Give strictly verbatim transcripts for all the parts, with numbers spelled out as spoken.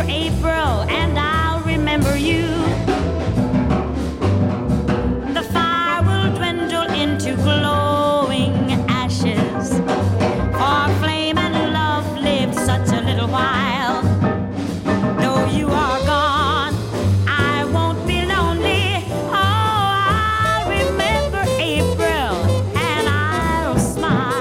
April, and I'll remember you. The fire will dwindle into glowing ashes, for flame and love lived such a little while. Though you are gone, I won't be lonely. Oh, I'll remember April, and I'll smile.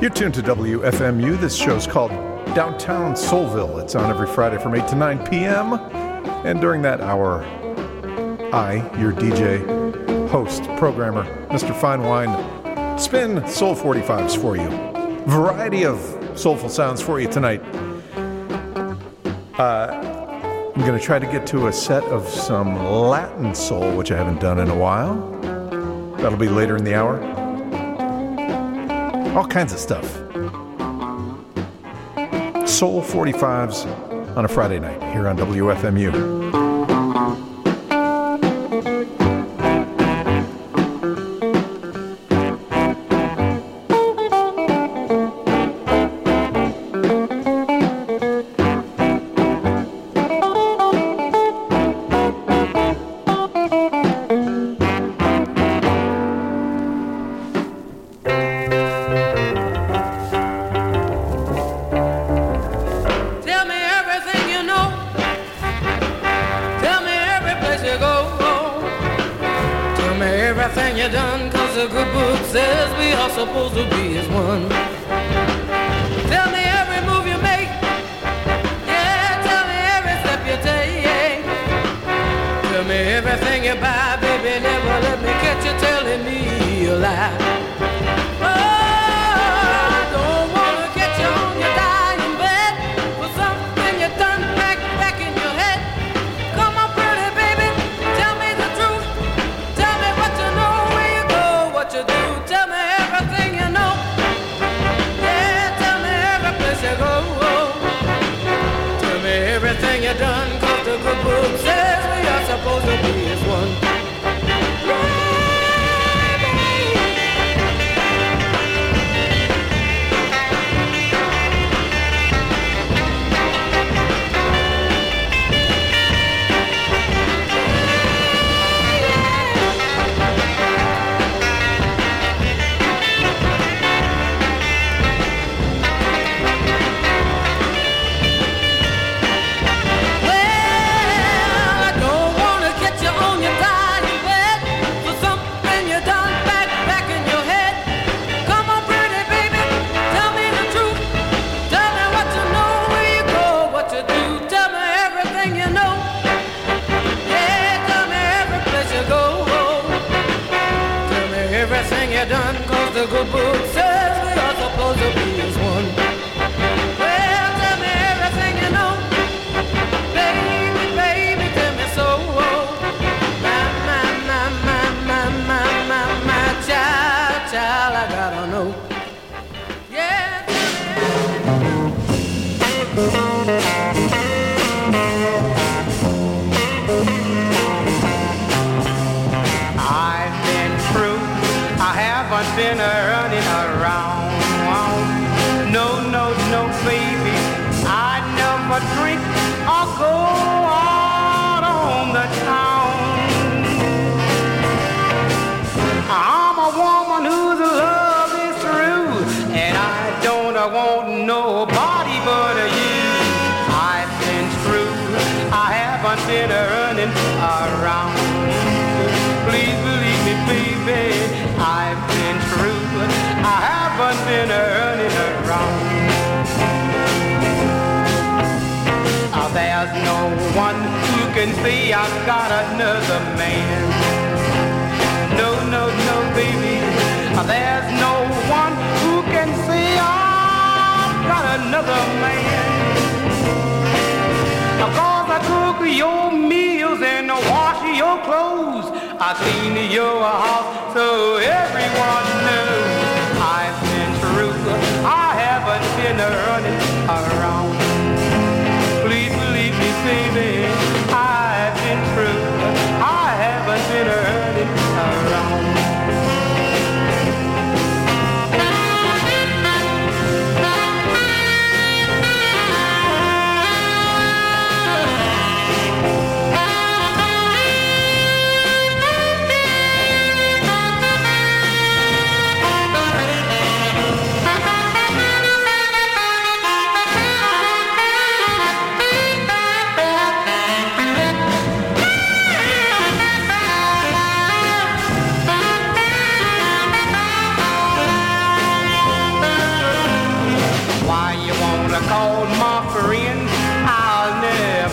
You're tuned to W F M U. This show's called Downtown Soulville. It's on every Friday from eight to nine p.m. And during that hour, I, your D J, host, programmer, Mister Fine Wine, spin Soul forty-fives for you. Variety of soulful sounds for you tonight. Uh, I'm going to try to get to a set of some Latin soul, which I haven't done in a while. That'll be later in the hour. All kinds of stuff. Soul forty-fives on a Friday night here on W F M U.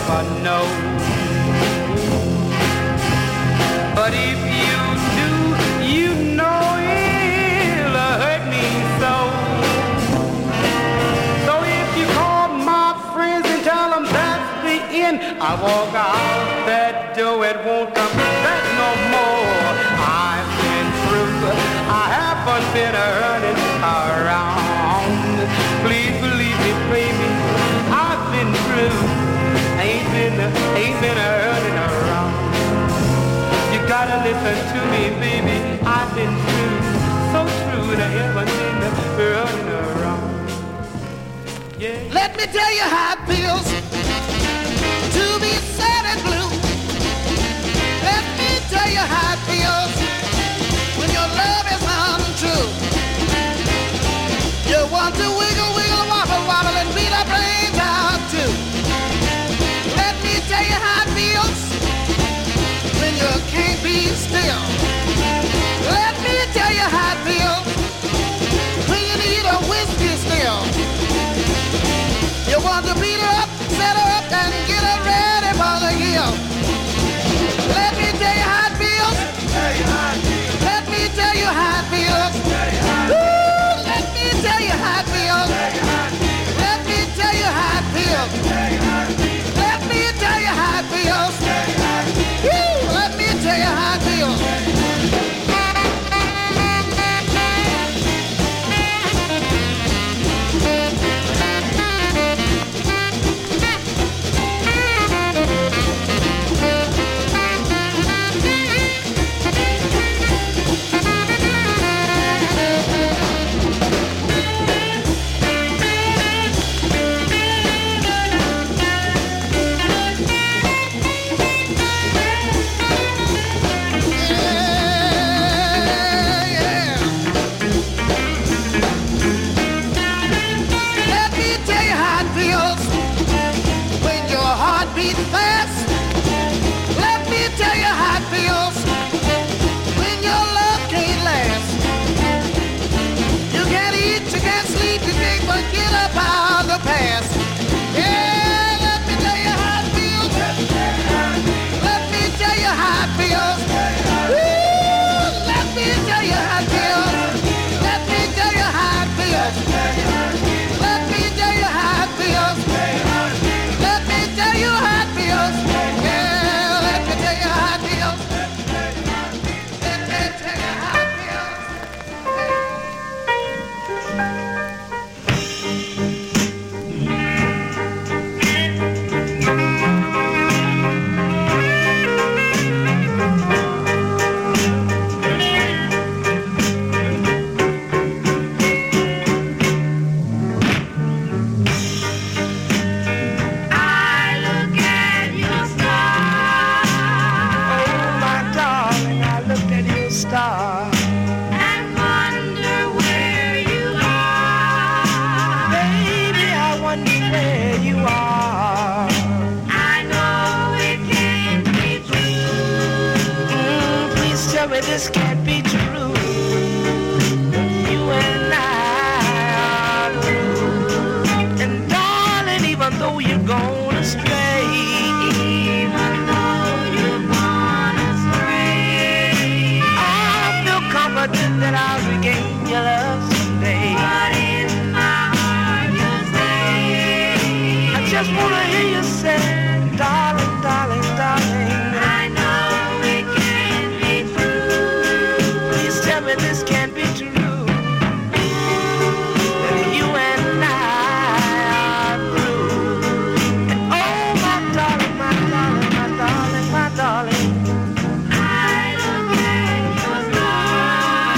never know. But if you do, you know it'll hurt me so. So if you call my friends and tell them that's the end, I walk out that door, it won't come back no more. I've been through, I haven't been running around. Please believe me, baby, I've been through. Ain't been, ain't been running around. You gotta listen to me, baby, I've been through. So true, I haven't been running around. Yeah. Let me tell you how it feels to be sad and blue. Let me tell you how it feels when your love is untrue. You want to wiggle, wiggle, wobble, wobble, and beat our brains out too. Let me tell you how it feels when you can't be still. Let me tell you how it feels when you need a whiskey still. You want to beat her up, set her up, and get her ready for the hill. Let me tell you how it feels. Let me tell you how it feels. Ooh, let me tell you how it feels. Let me tell you how it feels. Let me tell you how it feels. Ooh, let me tell you how it feels. This can't be true. You and I are through. And darling, even though you're gone astray, even though you're gone astray, I feel confident that I'll regain your love someday. But in my heart you'll stay. I just wanna hear you say, darling, darling, darling. I know it can't be true. Please tell me this can't be true. That you and I are through. And oh, my darling, my darling, my darling, my darling, I look at your star.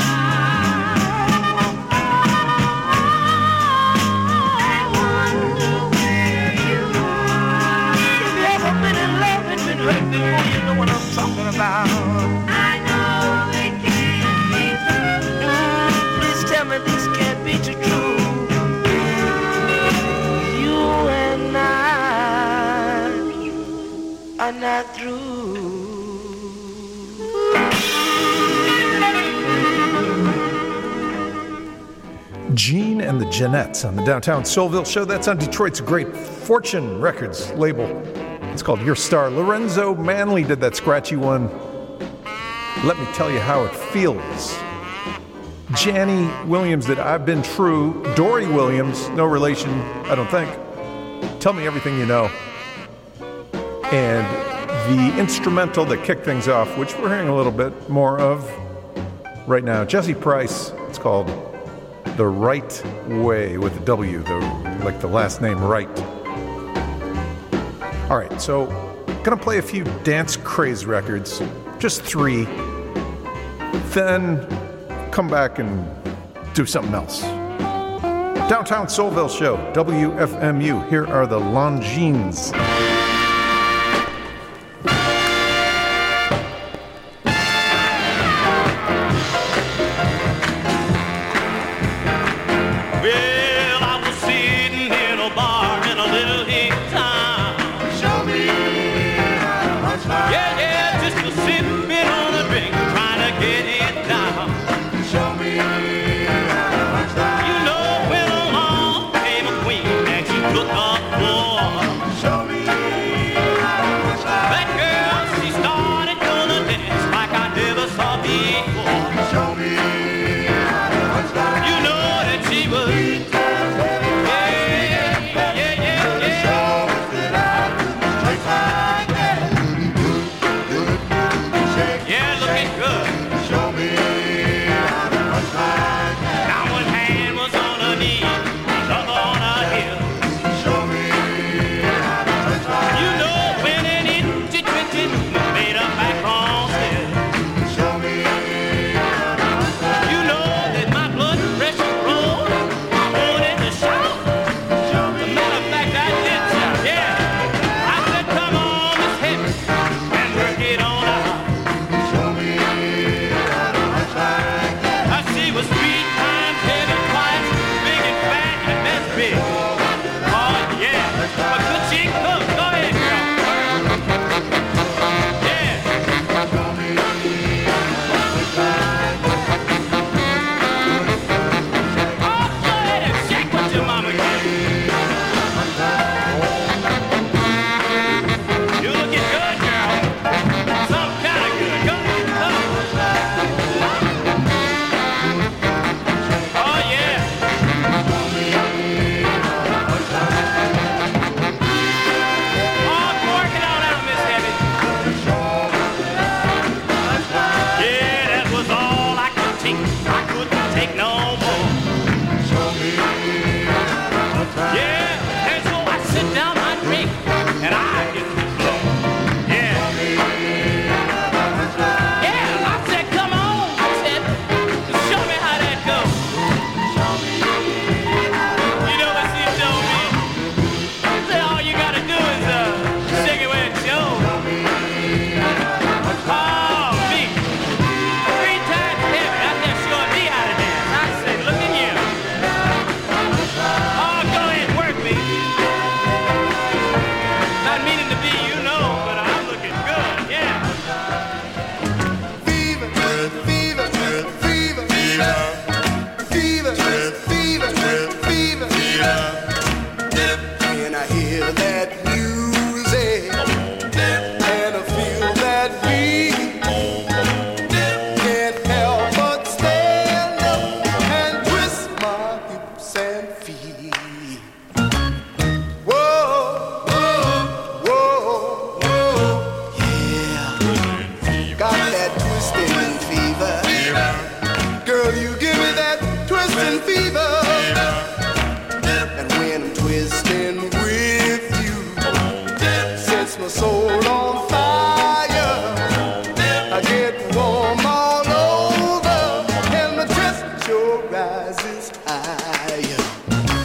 I wonder where you are. If you ever been in love and been hurt before, you know what I'm talking about. I know it can't be true. Mm, please tell me this can't be too true. You and I are not through. Gene and the Jeanettes on the Downtown Soulville Show. That's on Detroit's Great Fortune Records label. It's called Your Star. Lorenzo Manley did that scratchy one. Let Me Tell You How It Feels. Janny Williams did I've Been True. Dory Williams, no relation, I don't think. Tell Me Everything You Know. And the instrumental that kicked things off, which we're hearing a little bit more of right now, Jesse Price. It's called The Right Way with a W, the, like the last name Wright. All right, so gonna play a few dance craze records, just three, then come back and do something else. Downtown Soulville Show, W F M U. Here are the Longines. Rises higher.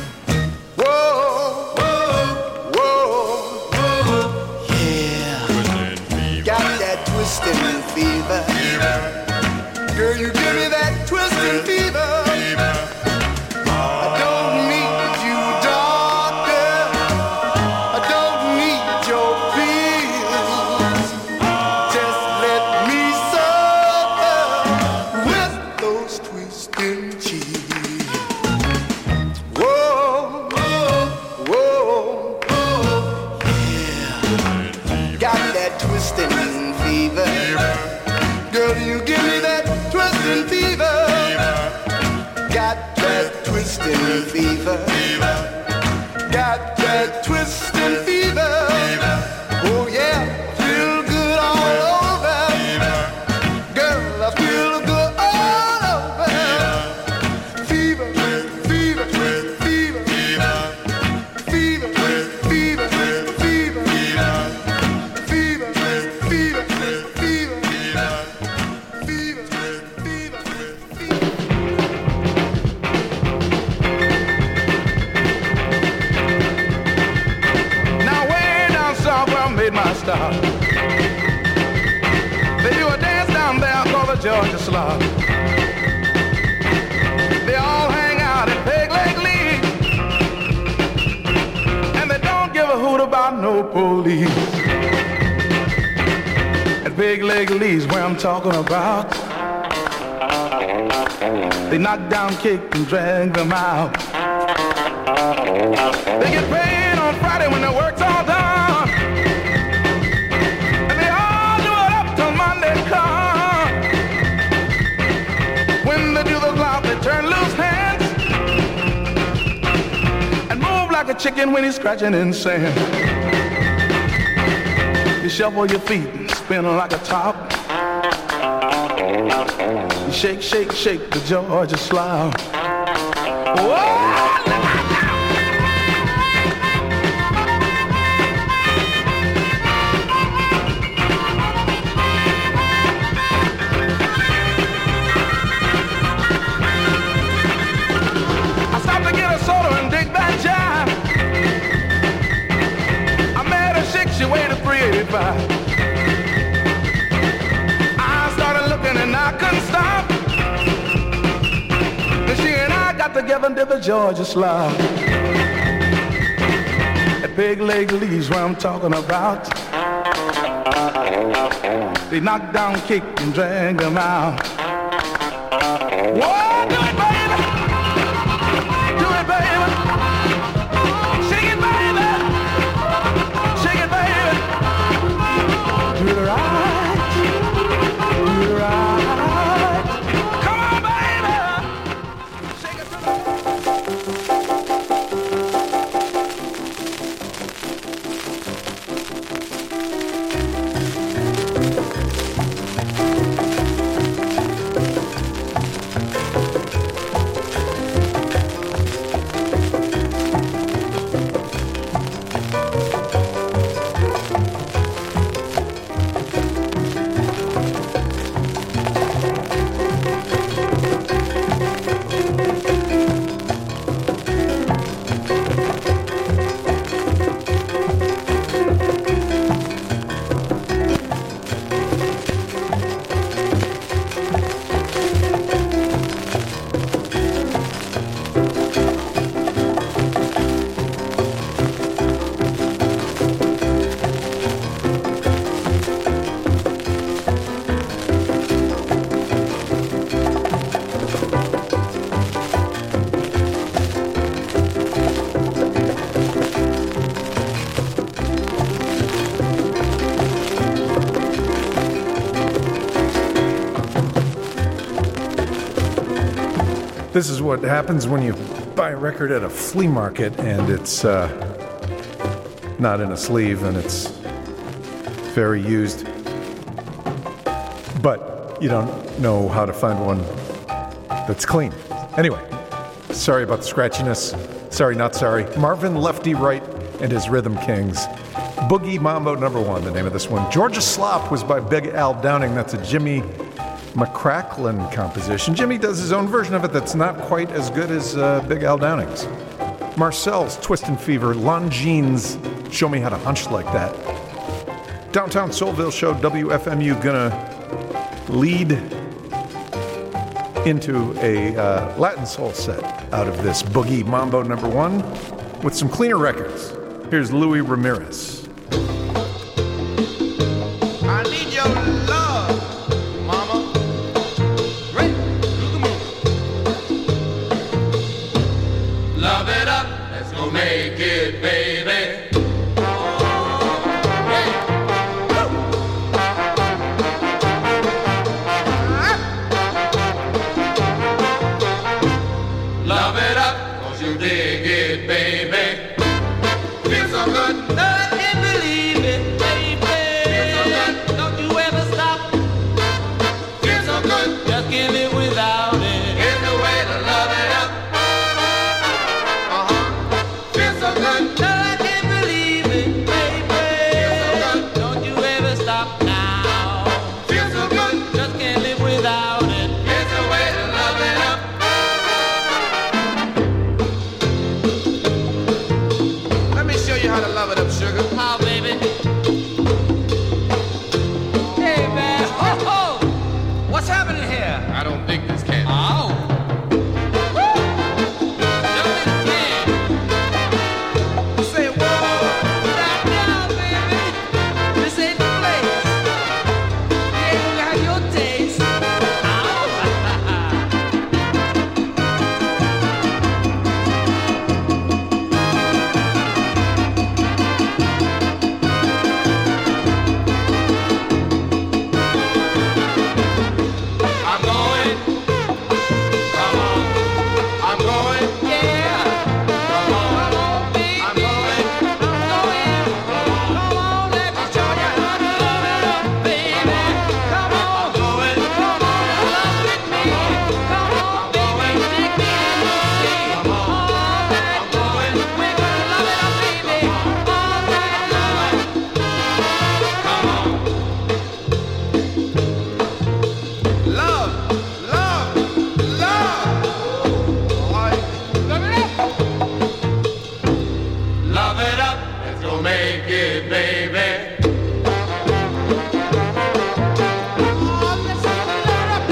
fever. Got that twisting fever. Oh yeah, feel good all over. Girl, I feel good all over. Fever, fever, fever, fever, fever, fever, fever, fever, fever, my stop. They do a dance down there called the Georgia Slop. They all hang out in Peg Leg Lee, and they don't give a hoot about no police. At Peg Leg Lee's where I'm talking about. They knock down, kick, and drag them out. They get paid on Friday when their work's all done. Turn loose hands and move like a chicken when he's scratching in sand. You shuffle your feet and spin like a top. You shake, shake, shake the Georgia Slop. Whoa! She weighed a three eighty-five. I started looking and I couldn't stop. Then she and I got together and did the Georgia Slop. At Peg Leg Lee's where I'm talking about. They knock down, kick, and drag them out. Whoa, do it, baby! Do it, baby! Shake it, baby! Shake it, baby! Do it right, do it right. Come on, baby! Shake it to This is what happens when you buy a record at a flea market and it's uh, not in a sleeve and it's very used, but you don't know how to find one that's clean. Anyway, sorry about the scratchiness. Sorry, not sorry. Marvin Lefty Wright and his Rhythm Kings. Boogie Mambo number one, the name of this one. Georgia Slop was by Big Al Downing. That's a Jimmy McCracklin composition. Jimmy does his own version of it that's not quite as good as uh, Big Al Downing's. Marcel's Twistin' Fever, Longines, Show Me How to Hunch Like That. Downtown Soulville Show, W F M U, gonna lead into a uh, Latin soul set out of this Boogie Mambo number one with some cleaner records. Here's Louis Ramirez. I need your love, mama. Great, look at me. Love it up, let's go make it, baby. Love it up, cause you you dig it, baby? Feel so good. I can't believe it, baby. Feel so good. Don't you ever stop. Feel so good. Just can't live without it. Here's the way to love it up. Uh-huh. Feel so good. I can't believe it, baby. Feel so good. Don't you ever stop now. Feel so good. Just can't live without it. Here's the way to love it up. Let me show you how to love it up, sugar. How, baby? Hey, man. Ho, ho! What's happening here? I don't think this can. Oh. Woo! Jump in the can. Say, whoa. Stop down, baby. This ain't the place. You ain't gonna have your taste. Ow. I'm going. Come on. I'm going. Yeah. Come on. Come on, baby. I'm going. I'm going. Come on, let me show you how to love it up, baby. Come on. I'm going. Come on, love with me. Come on, baby. Take me in the sea. Come on. All night long. We're gonna love it up, baby. All night long. Come on. Love, love, love. Love it up. Love it up. Let's go make it, baby. Oh, let's get it up.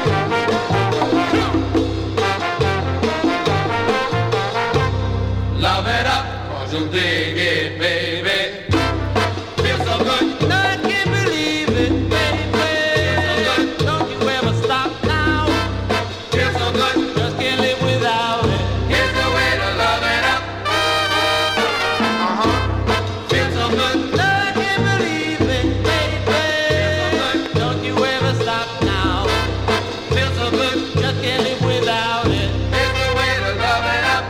Love it up, 'cause you'll dig it, baby. Feel so good. I can't believe it, baby. Feel so good. Don't you ever stop now. Feel so good. Just can't live without it. Here's the way to love it up. Uh-huh. Feel so good. I can't believe it, baby. Feel so good. Don't you ever stop now. Feel so good. Just can't live without it. Here's the way to love it up.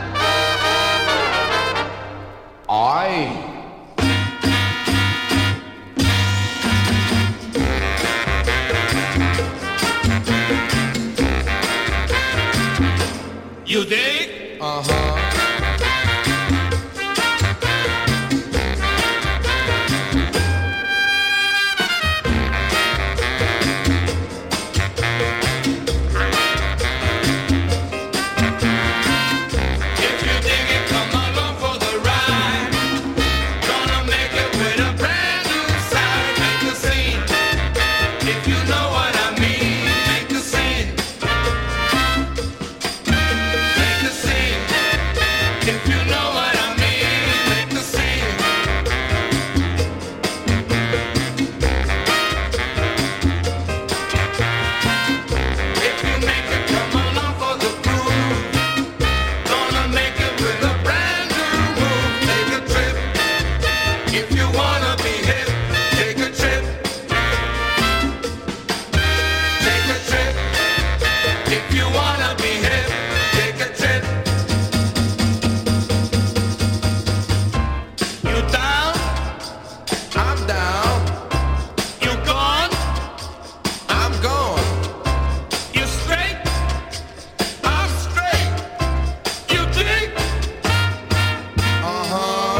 Aye. You dig? Uh-huh. If you dig it, come along for the ride. Gonna make it with a brand new side. Make the scene. If you know what I mean, make the scene. Make the scene. If you know what I mean, make the scene. If you make it, come along for the groove. Gonna make it with a brand new move. Take a trip. If you wanna be hip, take a trip. Take a trip. If you wanna be hip, take a trip. You down? I'm down. You gone? I'm gone. You straight? I'm straight. You dig? Uh-huh.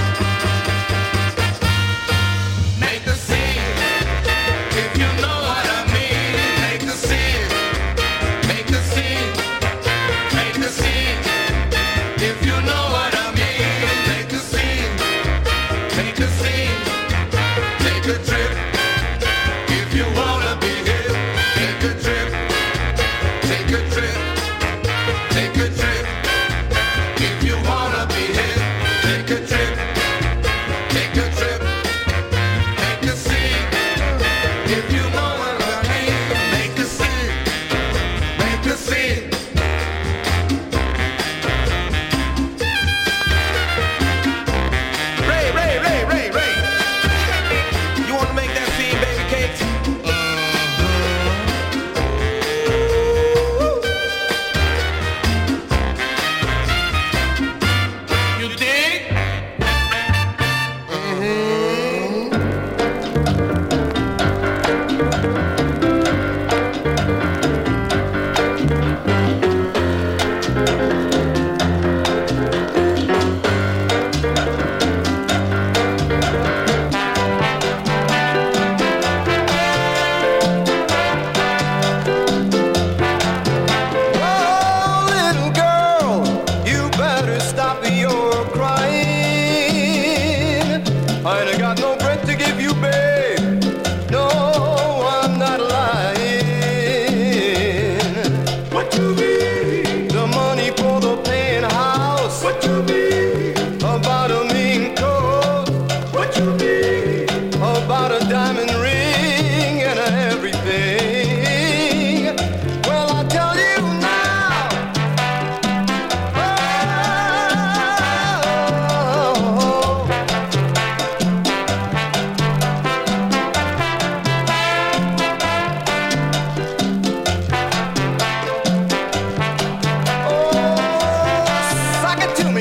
Make the scene. If you know what I mean, make the scene. Make the scene. Make the scene. If you know what I mean, make the scene. Make the scene. Take a trip. If you wanna be hip, take a trip. Take a trip. Take a trip. If you wanna be hip, take a trip. Take a trip. Make a scene. If you know what I mean, make a scene. Make a scene.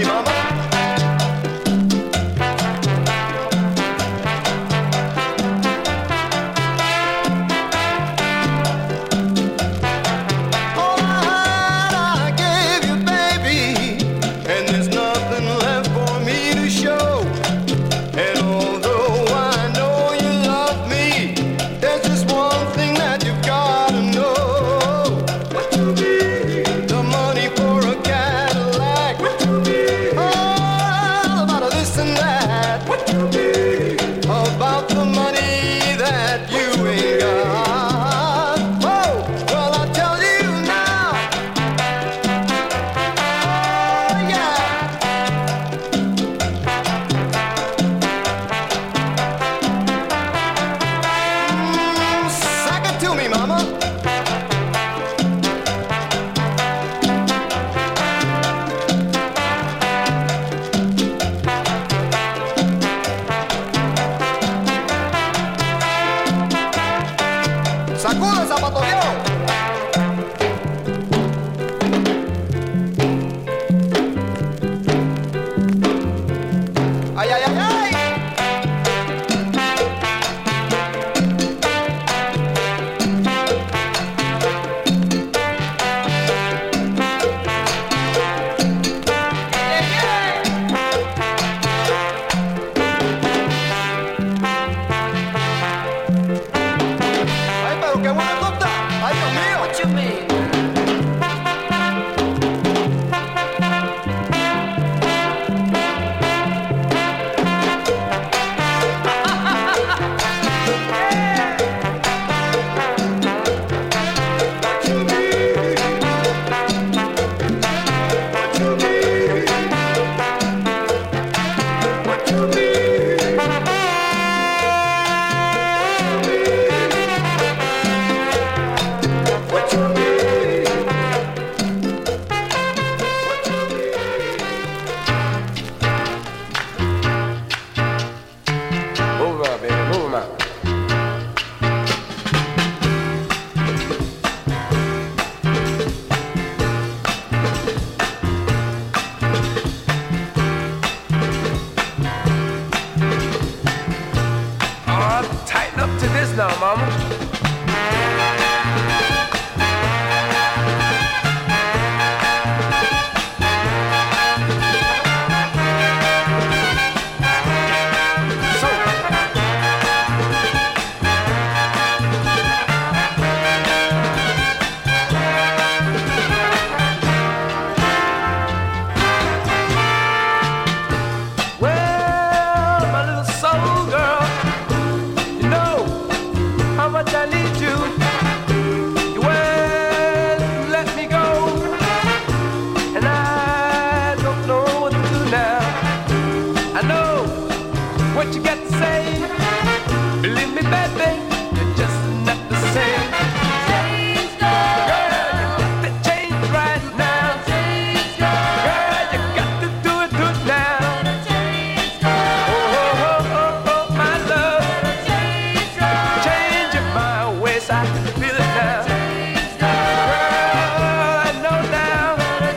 mama. All I had, I gave you, baby, and there's nothing left for me to show. And although I know you love me, there's just one thing that you've gotta know. What you need? The money for a Cadillac. What you need? All about this and that. What you need? About the money that you ain't got. Oh, well I'll tell you now. Oh yeah. Mm, Sack it to me, mama. Sacuda, zapato viejo. Ay, ay, ay, ay. Ay, pero qué buena torta. Ay, Dios mío. What you mean? Move 'em out, baby. Move 'em out. Oh, tighten up to this now, mama. So, well, my little soul girl, you know how much I need you. You won't let me go, and I don't know what to do now. I know what you got to say. Believe me, baby, you're just not the same. Girl, you got to change right now. Girl, you got to do it good now. Oh, oh, oh, oh, oh, my love. Change my ways, I can feel it now. Girl, I know now.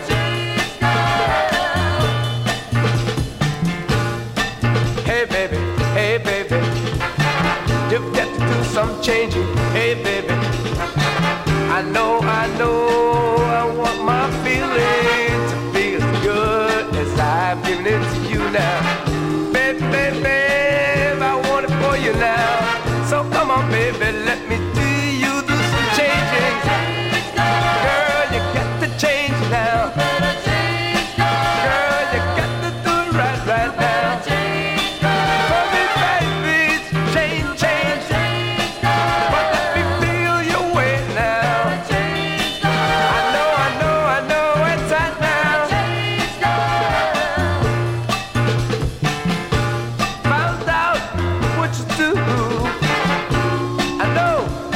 Hey, baby, hey, baby. You've got to do some changing. Hey, baby. I know, I know, I want my feeling to be as good as I've given it to you now. Baby, baby, baby, I want it for you now. So come on, baby, let me see you do some changing. Girl, you got to change now. Girl, you got to do it right, right now. For me, baby, change, change. But let me feel your way now. I know, I know, I know it's right now. Found out what you do. I know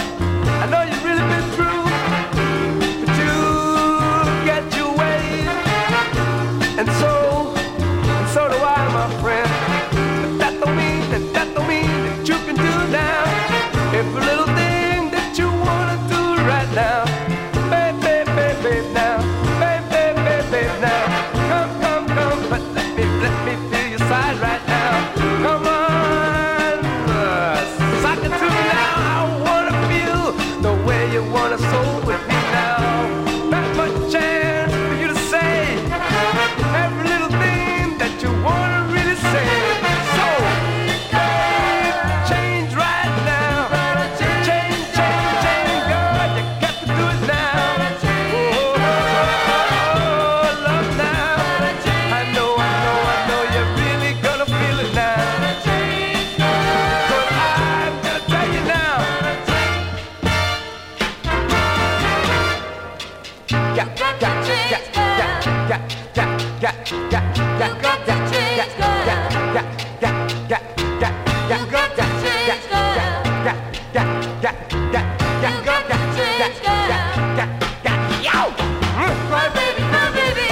You got to change, girl. You got to change, girl. You got to change, girl. Cry baby, cry baby.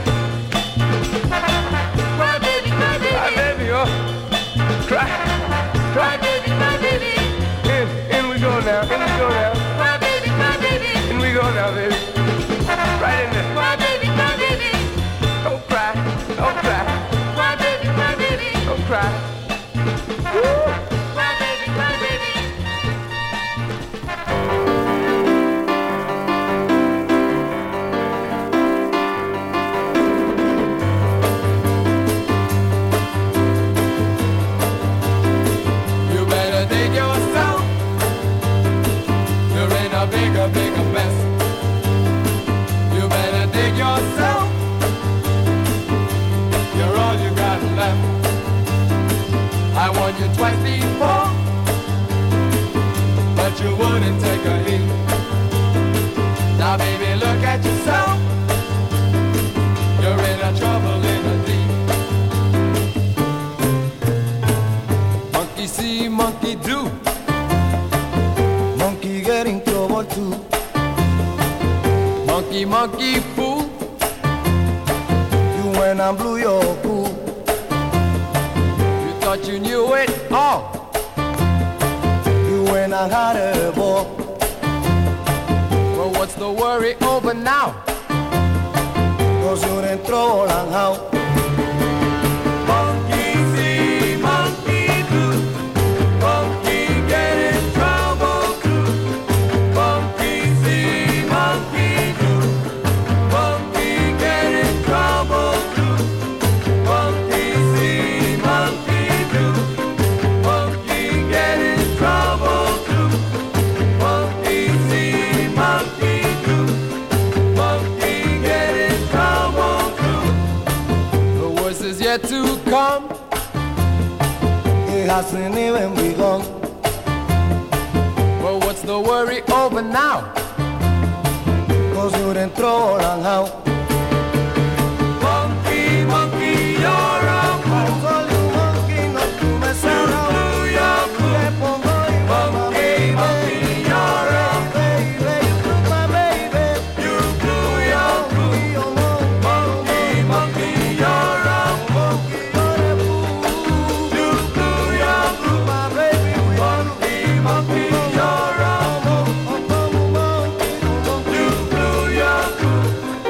Cry baby, cry baby. Cry baby, oh. Cry. Cry baby, cry baby. In, in we go now, in we go now. Cry baby, cry baby. In we go now, baby. Right in there. Cry baby, cry baby. Don't cry, don't cry, Cry baby, cry baby. don't cry. Cry baby, cry baby. You better dig yourself. You're in a bigger, bigger mess. You better dig yourself. You're all you got left. I warned you twice before, but you wouldn't take a heed. Now baby, look at yourself. You're in a trouble in a deep. Monkey see, monkey do. Monkey get in trouble too. Monkey, monkey, fool. You went and blew your cool. You thought you knew it all. You went and had a ball. Well, what's the worry over now? Cause you didn't throw and how. Monkey see, monkey do. Monkey get in trouble too. Monkey see, monkey do. Monkey get in trouble too. Monkey see, monkey do. Monkey get in trouble too. Monkey see, monkey do. Monkey get in trouble too. The worst is yet to come. It hasn't even begun. Well, what's the worry over now? Cause you didn't throw and how. Monkey, monkey, you're a fool. Solo un monkey no tú me cerras. Do your Te pongo y monkey, monkey, you're a baby, you my baby. you do your fool. Monkey, monkey, you're a fool. You do your fool. Monkey, monkey, you're a fool. You do your fool.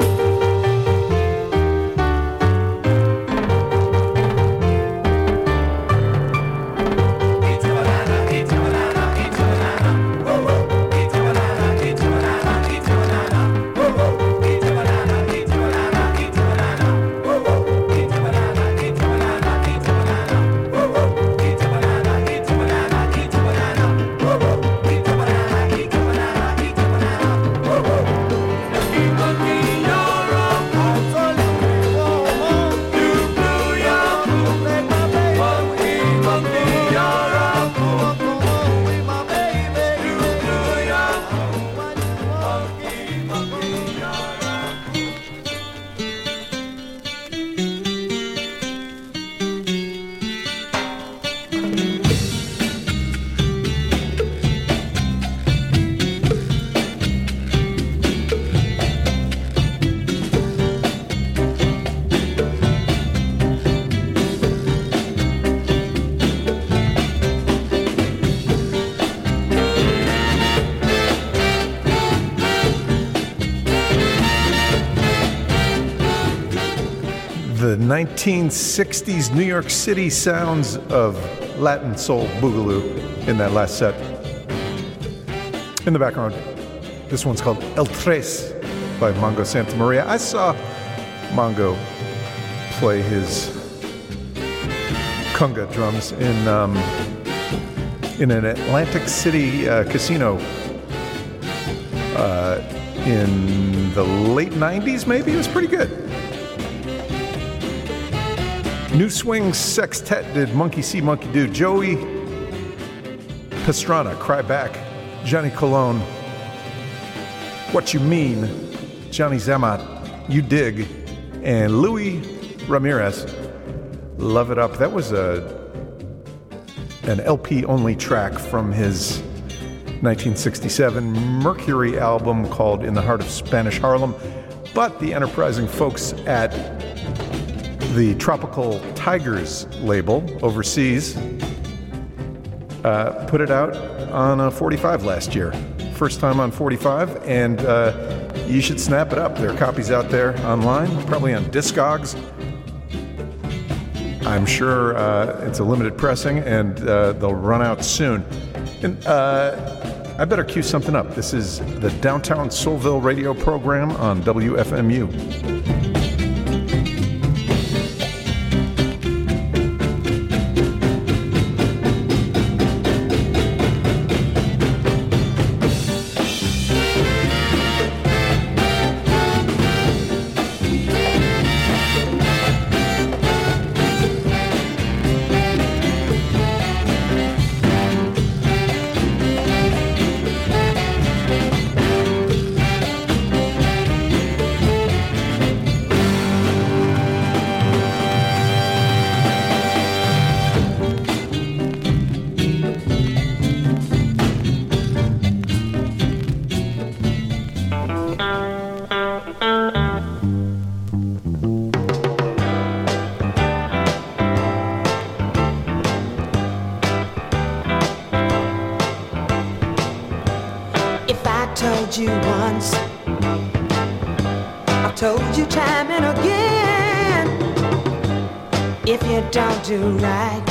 Eat a banana, eat a banana, eat a banana. Woo woo. Eat a banana, eat a banana, eat a banana. Woo woo. Eat a banana, eat a banana, eat a banana. Woo woo. Eat a banana, eat a banana, eat a banana. Woo woo. Eat a banana, eat a banana, eat a banana. Woo woo. Eat a banana, eat a banana, eat a banana. Woo woo. Monkey, monkey, you're a fool. You do your fool. Monkey, monkey, you're a fool. You do your fool. Monkey, monkey, you're a fool. The nineteen sixties New York City sounds of Latin soul boogaloo in that last set. In the background, this one's called El Tres by Mongo Santamaria. I saw Mongo play his conga drums in um, in an Atlantic City uh, casino uh, in the late nineties, maybe. It was pretty good. New Swing Sextet did Monkey See, Monkey Do. Joey Pastrana, Cry Back. Johnny Colon, What You Mean. Johnny Zamat, You Dig. And Louis Ramirez, Love It Up. That was a an L P-only track from his nineteen sixty-seven Mercury album called In the Heart of Spanish Harlem. But the enterprising folks at the Tropical Tigers label overseas uh, put it out on a forty-five last year. First time on forty-five, and uh, you should snap it up. There are copies out there online, probably on Discogs. I'm sure uh, it's a limited pressing, and uh, they'll run out soon. And uh, I better cue something up. This is the Downtown Soulville radio program on W F M U. You once, I've told you time and again, if you don't do right,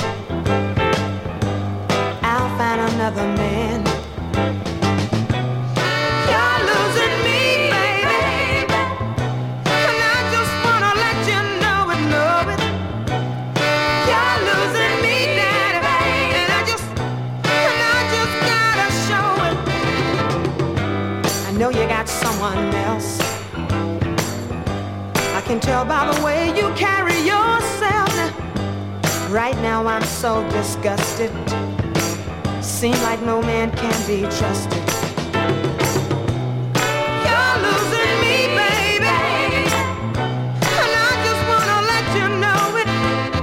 I'll find another man. You're losing me, baby, and I just wanna let you know it, know it. You're losing me, daddy, and I just, and I just gotta show it. I know you got someone else. I can tell by the way you carry yourself. Right now I'm so disgusted. Seems like no man can be trusted. You're losing me, baby, and I just wanna let you know it.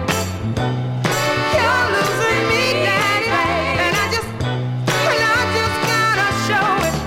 You're losing me, daddy, and I just, and I just gotta show it.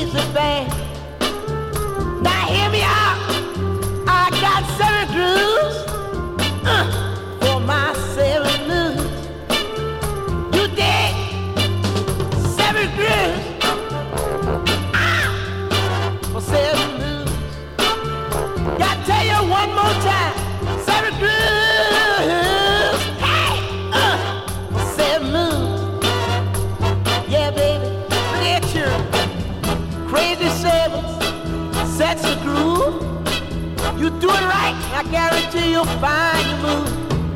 crazy band. Now hear me out. I got seven grooves uh, for my seven blues. You dig? Seven grooves ah, for seven blues. Gotta tell you one more time. Seven grooves, hey, uh, for seven blues. Yeah, baby, look at you. Crazy sevens, sets the groove. You do it right, I guarantee you'll find your move.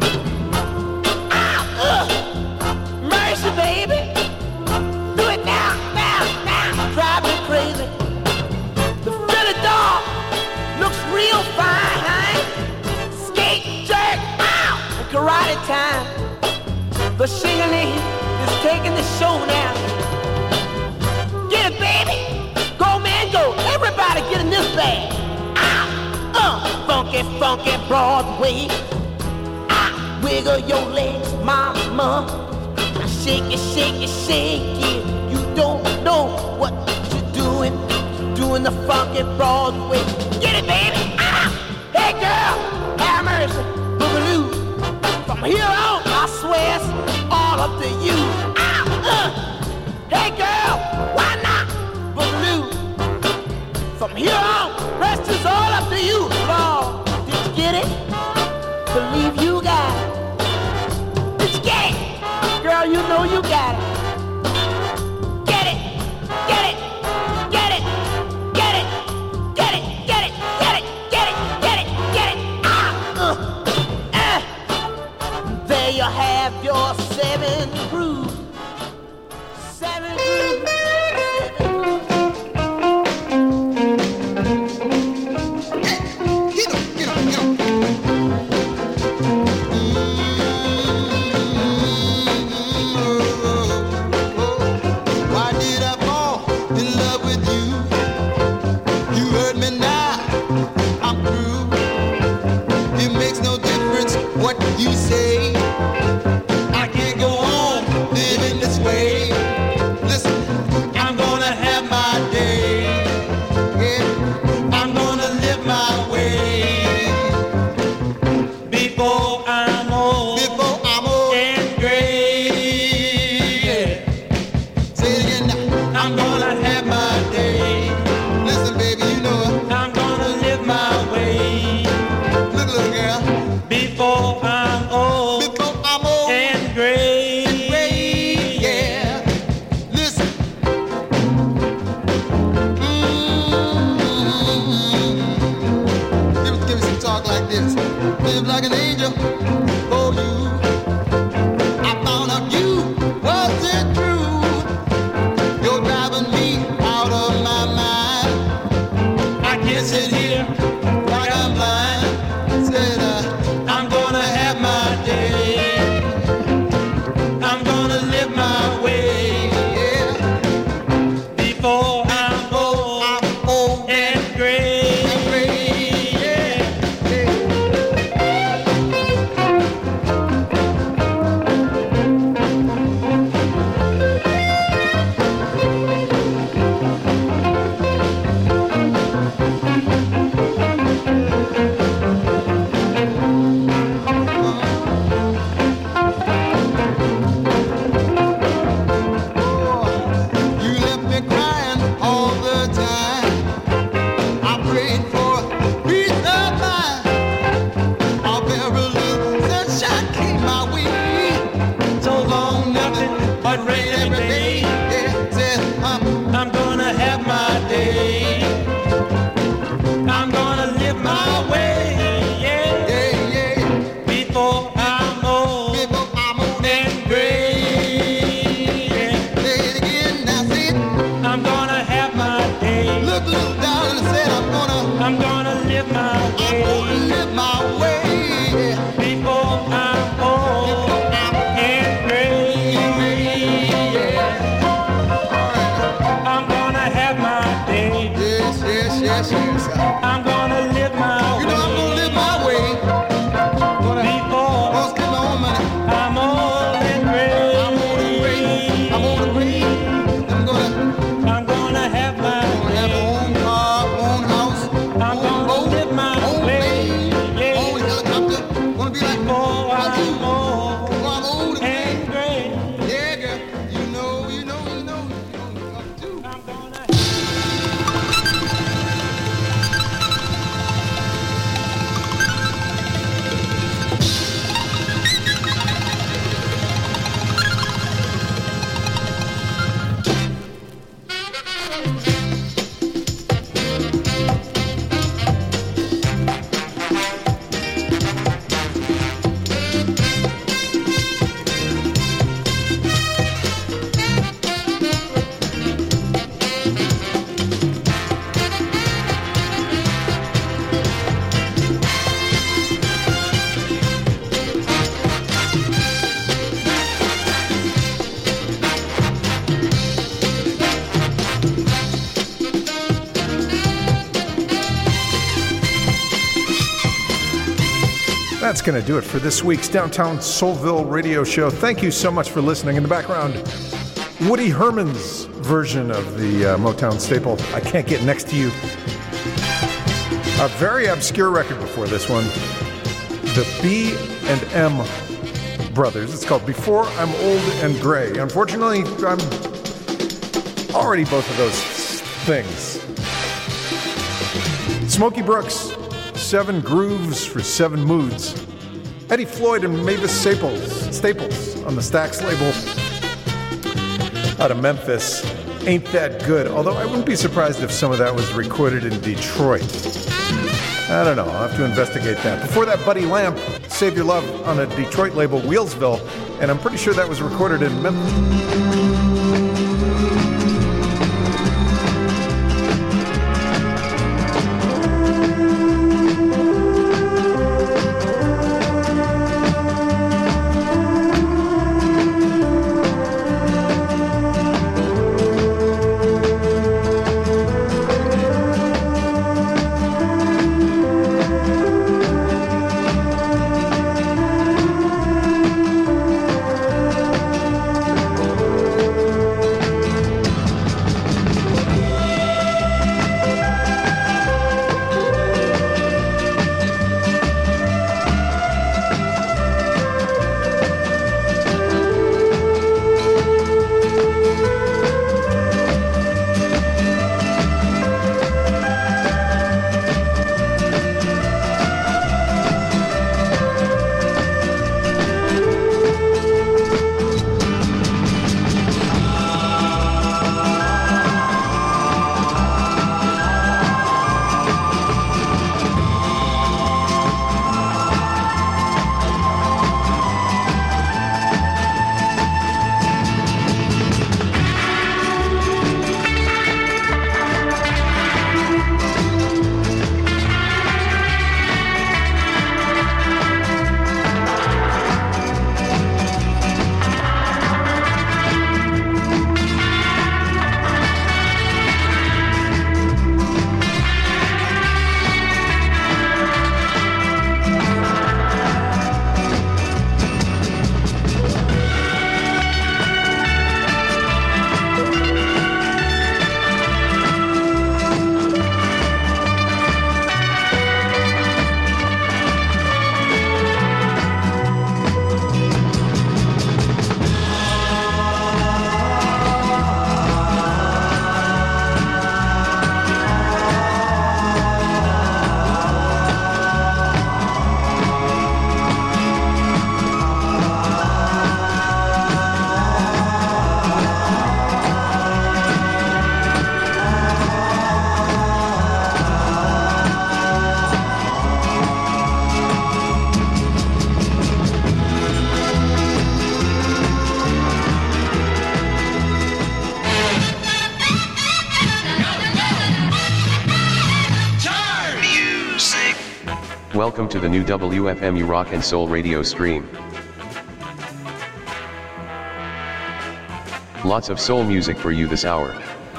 Ah, uh, mercy, baby. Do it now, now, now. Drive me crazy. The Philly dog looks real fine. Skate, jerk, ow, and karate time. The shingaling is taking the show now. Get it, baby. Go, man, go. Everybody get in this bag. Ow, uh, funky, funky Broadway. Ah, wiggle your legs, mama. Now shake it, shake it, shake it. You don't know what you're doing. Doing the funky Broadway. Get it, baby. Ah, hey, girl, have mercy, boogaloo. From here on, I swear it's all up to you. Ow, uh. Hey, girl, why not, boogaloo? From here on, rest is all up to you. Lord, did you get it? Believe you got it. Did you get it? Girl, you know you got it. Get it, get it, get it, get it, get it, get it, get it, get it, get it, get it. Ah, uh, uh. There you have your seven grooves. Seven grooves. You say I can't go on living this way. Listen, I'm gonna have my day. Yeah, I'm gonna live my way. Before I'm old, before I'm old and gray. Yeah. Say it again now. I'm gonna have my day. Listen, baby, you know it. I'm gonna live my way. Look, little girl. Before I'm old, before I'm old and gray, and gray, yeah. Listen, mm-hmm. give, me, give me some talk like this. Live like an angel for you. I found out you wasn't true. You're driving me out of my mind. I can't sit here like I'm blind. Said uh. I'm gonna have my day. I'm gonna live my way. Yeah. Before I'm old, I'm old and gray. And gray. Yeah. I'm gonna have my That's going to do it for this week's Downtown Soulville radio show. Thank you so much for listening. In the background, Woody Herman's version of the uh, Motown staple, I Can't Get Next to You. A very obscure record before this one. The B and M Brothers. It's called Before I'm Old and Gray. Unfortunately, I'm already both of those things. Smokey Brooks, Seven Grooves for Seven Moods. Eddie Floyd and Mavis Staples, Staples on the Stax label out of Memphis. Ain't That Good? Although I wouldn't be surprised if some of that was recorded in Detroit. I don't know. I'll have to investigate that. Before that, Buddy Lamp, Save Your Love on a Detroit label, Wheelsville. And I'm pretty sure that was recorded in Memphis. Welcome to the new W F M U Rock and Soul radio stream. Lots of soul music for you this hour.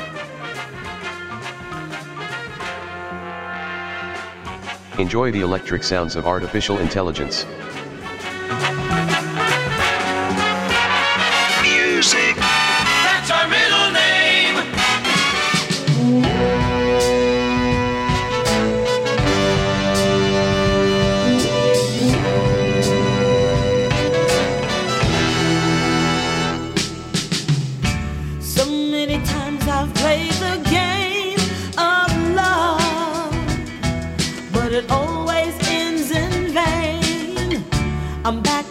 Enjoy the electric sounds of artificial intelligence. Music, that's our middle name. So many times I've played the game of love, but it always ends in vain. I'm back